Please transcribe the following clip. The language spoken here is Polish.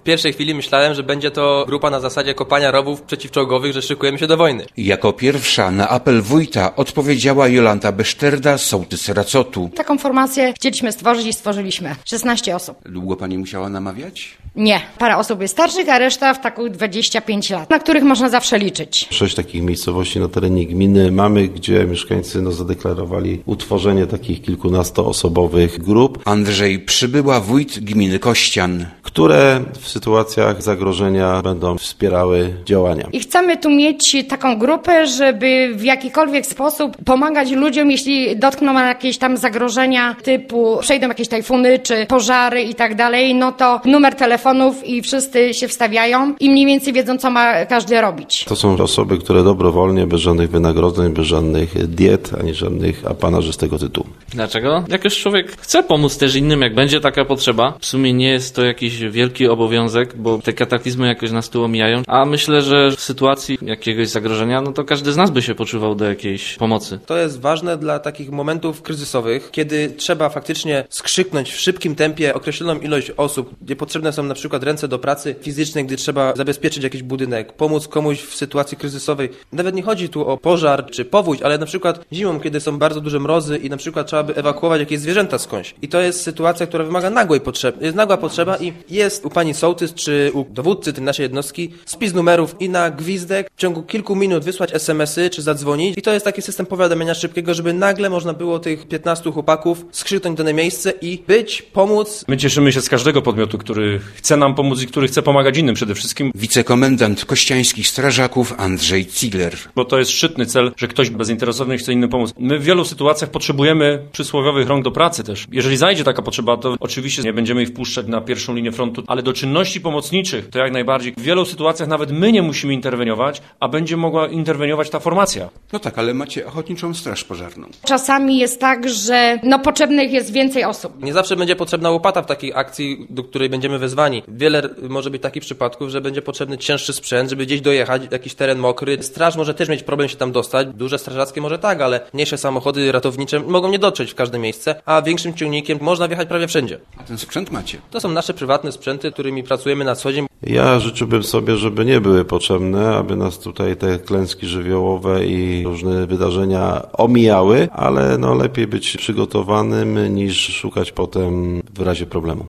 W pierwszej chwili myślałem, że będzie to grupa na zasadzie kopania rowów przeciwczołgowych, że szykujemy się do wojny. Jako pierwsza na apel wójta odpowiedziała Jolanta Beszterda, sołtys Racotu. Taką formację chcieliśmy stworzyć i stworzyliśmy. 16 osób. Długo pani musiała namawiać? Nie. Parę osób jest starszych, a reszta w takich 25 lat, na których można zawsze liczyć. 6 takich miejscowości na terenie gminy mamy, gdzie mieszkańcy zadeklarowali utworzenie takich kilkunastoosobowych grup. Andrzej Przybyła, wójt gminy Kościan, które w sytuacjach zagrożenia będą wspierały działania. I chcemy tu mieć taką grupę, żeby w jakikolwiek sposób pomagać ludziom, jeśli dotkną jakieś tam zagrożenia typu przejdą jakieś tajfuny czy pożary i tak dalej, no to numer telefonów i wszyscy się wstawiają i mniej więcej wiedzą, co ma każdy robić. To są osoby, które dobrowolnie, bez żadnych wynagrodzeń, bez żadnych diet, ani żadnych apanarzy z tego tytułu. Dlaczego? Jak już człowiek chce pomóc też innym, jak będzie taka potrzeba, w sumie nie jest to jakiś wielki obowiązek, bo te kataklizmy jakoś nas tu omijają, a myślę, że w sytuacji jakiegoś zagrożenia, no to każdy z nas by się poczuwał do jakiejś pomocy. To jest ważne dla takich momentów kryzysowych, kiedy trzeba faktycznie skrzyknąć w szybkim tempie określoną ilość osób, gdzie potrzebne są na przykład ręce do pracy fizycznej, gdy trzeba zabezpieczyć jakiś budynek, pomóc komuś w sytuacji kryzysowej. Nawet nie chodzi tu o pożar czy powódź, ale na przykład zimą, kiedy są bardzo duże mrozy i na przykład trzeba by ewakuować jakieś zwierzęta skądś. I to jest sytuacja, która wymaga nagłej potrzeby. Jest nagła potrzeba i jest u pani sołtys czy u dowódcy tej naszej jednostki spis numerów i na gwizdek w ciągu kilku minut wysłać SMS-y czy zadzwonić. I to jest taki system powiadamiania szybkiego, żeby nagle można było tych 15 chłopaków skrzyknąć dane miejsce i pomóc. My cieszymy się z każdego podmiotu, który chce nam pomóc i który chce pomagać innym przede wszystkim. Wicekomendant kościańskich strażaków Andrzej Ziegler. Bo to jest szczytny cel, że ktoś bezinteresowny chce innym pomóc. My w wielu sytuacjach potrzebujemy przysłowiowych rąk do pracy też. Jeżeli zajdzie taka potrzeba, to oczywiście nie będziemy ich wpuszczać na pierwszą linię frontu, ale do czynności pomocniczych to jak najbardziej. W wielu sytuacjach nawet my nie musimy interweniować, a będzie mogła interweniować ta formacja. No tak, ale macie Ochotniczą Straż Pożarną. Czasami jest tak, że potrzebnych jest więcej osób. Nie zawsze będzie potrzebna łopata w takiej akcji, do której będziemy wezwani. Wiele może być takich przypadków, że będzie potrzebny cięższy sprzęt, żeby gdzieś dojechać, jakiś teren mokry. Straż może też mieć problem się tam dostać. Duże strażackie może tak, ale mniejsze samochody ratownicze mogą nie dotrzeć w każde miejsce, a większym ciągnikiem można wjechać prawie wszędzie. A ten sprzęt macie? To są nasze prywatne sprzęty, którymi pracujemy na co dzień. Ja życzyłbym sobie, żeby nie były potrzebne, aby nas tutaj te klęski żywiołowe i różne wydarzenia omijały, ale lepiej być przygotowanym niż szukać potem w razie problemu.